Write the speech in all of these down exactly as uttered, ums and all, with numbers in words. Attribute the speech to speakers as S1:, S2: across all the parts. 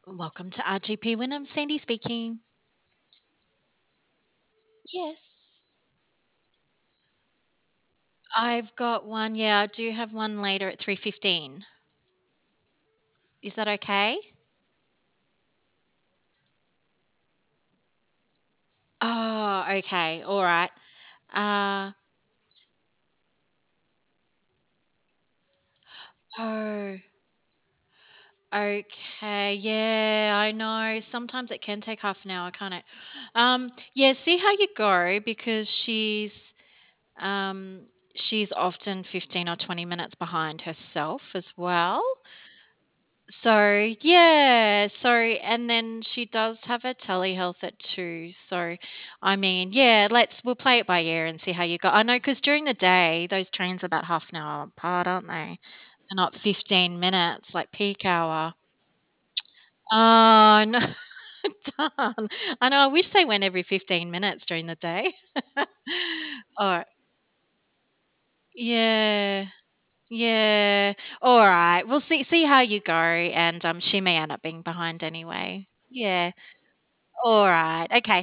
S1: Welcome to R G P Wynnum. Sandy speaking. Yes. I've got one. Yeah, I do have one later at three fifteen. Is that okay? Oh, okay. All right. Uh, oh, okay. Yeah, I know. Sometimes it can take half an hour, can't it? Um, yeah, see how you go because she's um she's often fifteen or twenty minutes behind herself as well. So, yeah, so and then she does have a telehealth at two. So, I mean, yeah, let's we'll play it by ear and see how you go. I know because during the day, those trains are about half an hour apart, aren't they? They're not fifteen minutes like peak hour. Oh, no, darn. I know. I wish they went every fifteen minutes during the day. All right. Yeah. Yeah. All right. We'll see see how you go, and um, she may end up being behind anyway. Yeah. All right. Okay.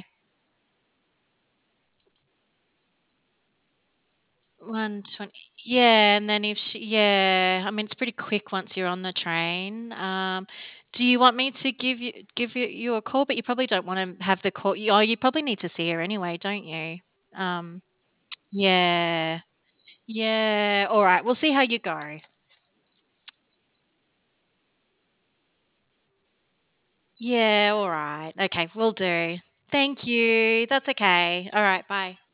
S1: one twenty. Yeah, and then if she yeah, I mean, it's pretty quick once you're on the train. Um, do you want me to give you give you you a call? But you probably don't wanna have the call oh, you probably need to see her anyway, don't you? Um, yeah. Yeah. All right. We'll see how you go. Yeah, all right. Okay, will do. Thank you. That's okay. All right, bye.